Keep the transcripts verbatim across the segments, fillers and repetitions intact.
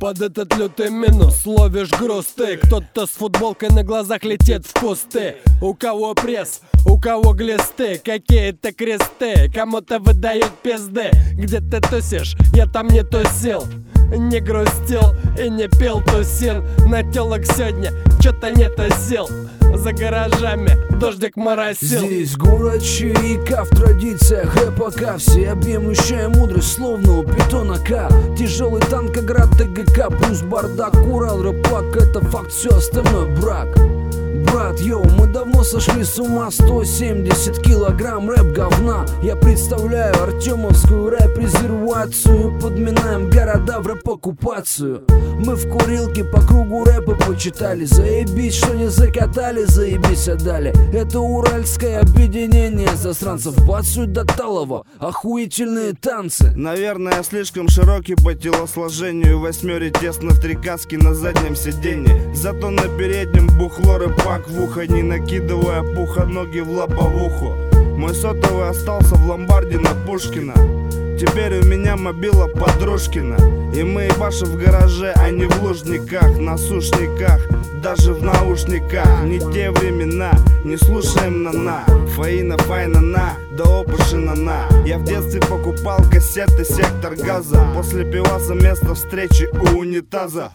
Под этот лютый минус ловишь груз ты. Кто-то с футболкой на глазах летит в кусты. У кого пресс, у кого глисты, какие-то кресты, кому-то выдают пизды. Где ты тусишь? Я там не тусил, не грустил и не пил тусин. На телок сегодня чё-то нету сил. За гаражами дождик моросил. Здесь город чайка, в традициях эпока. Всеобъемлющая мудрость, словно у питона К. Тяжелый танкоград, ТГК плюс бардак. Урал, рэпак, это факт, все остальное брак. Брат, йоу, мы давно сошли с ума. Сто семьдесят килограмм рэп говна. Я представляю артемовскую рэп-резервацию. Подминаем города в рэп-оккупацию. Мы в курилке по кругу рэпа почитали. Заебись, что не закатали, заебись отдали. Это уральское объединение засранцев. Бацают до талого, охуительные танцы. Наверное, я слишком широкий по телосложению. Восьмёре тесно в три каски на заднем сиденье. Зато на переднем бухло рэпак в ухо, не накидывая пуха, ноги в лаповуху. Мой сотовый остался в ломбарде на Пушкина. Теперь у меня мобила подружкина. И мы ебашим в гараже, а не в лужниках, на сушниках, даже в наушниках. Не те времена, не слушаем на-на. Фаина, файна, на, да опушина на. Я в детстве покупал кассеты «Сектор газа». После пиваса место встречи у унитаза.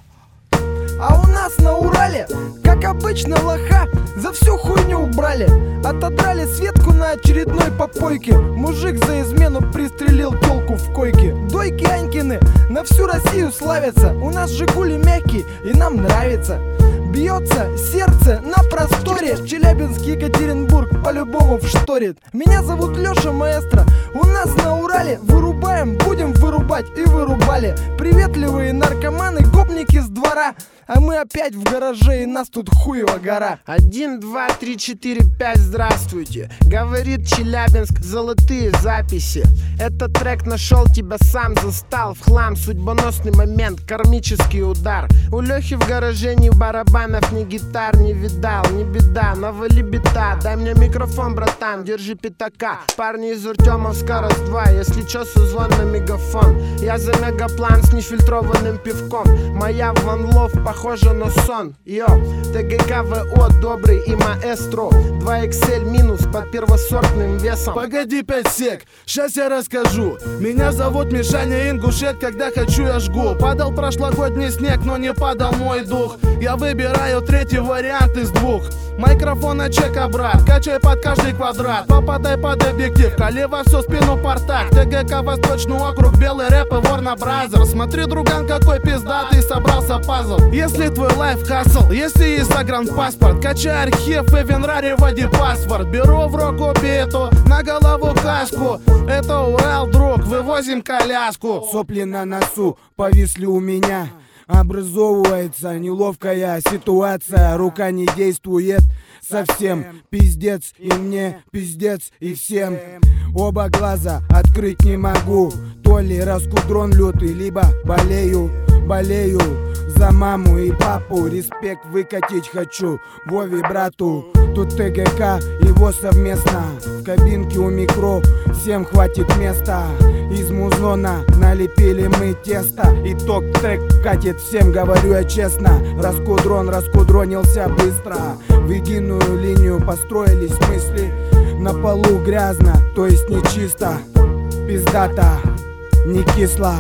А у нас на Урале, как обычно, лоха за всю хуйню убрали. Отодрали Светку на очередной попойке. Мужик за измену пристрелил тёлку в койке. Дойки Анькины на всю Россию славятся. У нас Жигули мягкие и нам нравится. Бьется сердце на просторе. Челябинск, Екатеринбург по-любому вшторит. Меня зовут Лёша Маэстро. У нас на Урале вырубаем, будем вырубать и вырубали. Приветливые наркоманы, гопники с двора. А мы опять в гараже, и нас тут хуева гора. Один, два, три, четыре, пять, здравствуйте. Говорит Челябинск, золотые записи. Этот трек нашел тебя, сам застал в хлам. Судьбоносный момент, кармический удар. У Лехи в гараже ни барабанов, ни гитар не видал. Не беда, навали бита. Дай мне микрофон, братан, держи пятака. Парни из Артемовска раз два. Если чё, созвон на мегафон. Я за мегаплан с нефильтрованным пивком. Моя Ван Лов похожа на сон. Йо, ТГК ВО добрый и маэстро. два икс эль минус под первосортным весом. Погоди пять сек, сейчас я расскажу. Меня зовут Мишаня Ингушет, когда хочу я жгу. Падал прошлогодний снег, но не падал мой дух. Я выбираю третий вариант из двух. Микрофона чека, брат, качай под каждый квадрат. Попадай под объектив, кали во всю спину портак. ТГК Восточный округ, белый рэп и Ворна Бразерс. Смотри, друган, какой пиздатый собрался пазл. Если твой лайф хасл, если есть загранпаспорт, качай архив и Венрари вводи паспорт. Беру в руку биту, на голову каску. Это Урал, друг, вывозим коляску. Сопли на носу повисли у меня. Образовывается неловкая ситуация. Рука не действует совсем. Пиздец и мне, пиздец и всем. Оба глаза открыть не могу. То ли раскудрон лютый, либо болею, болею за маму и папу. Респект выкатить хочу Вове, брату. Тут ТГК, его совместно. В кабинке у микро всем хватит места. Из музона налепили мы тесто. Итог трек катит, всем говорю я честно. Раскудрон раскудронился быстро. В единую линию построились мысли. На полу грязно, то есть не чисто. Пиздата, не кисло.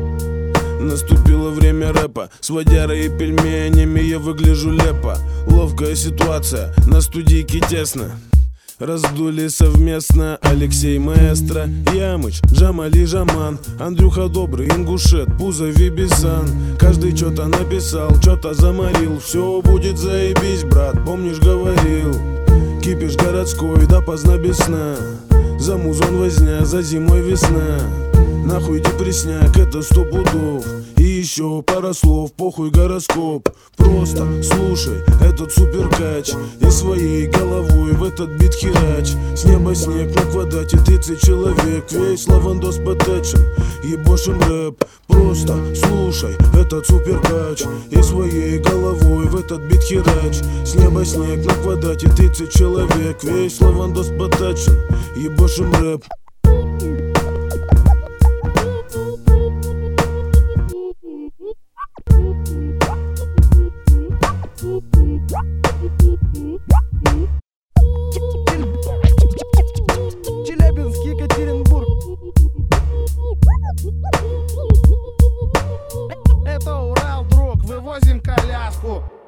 Наступило время рэпа. С водярой и пельменями я выгляжу лепо. Ловкая ситуация, на студийке тесно. Раздули совместно Алексей Маэстро, Ямыч, Джамали Жаман, Андрюха Добрый, Ингушет, Пузо, Вибисан. Каждый что-то написал, что-то заморил. Все будет заебись, брат, помнишь, говорил. Кипиш городской, да поздно без сна. За музон возня, за зимой весна. Нахуй депресняк, это сто пудов. И еще пара слов, похуй гороскоп. Просто слушай этот суперкач и своей головой в этот бит херач. С неба снег, на квадрате тридцать человек. Весь лавандос потачен, ебошим рэп. Просто слушай этот суперкач и своей головой в этот бит херач. С неба снег, на квадрате тридцать человек. Весь лавандос потачен, ебошим рэп. Thank you. завозим коляску.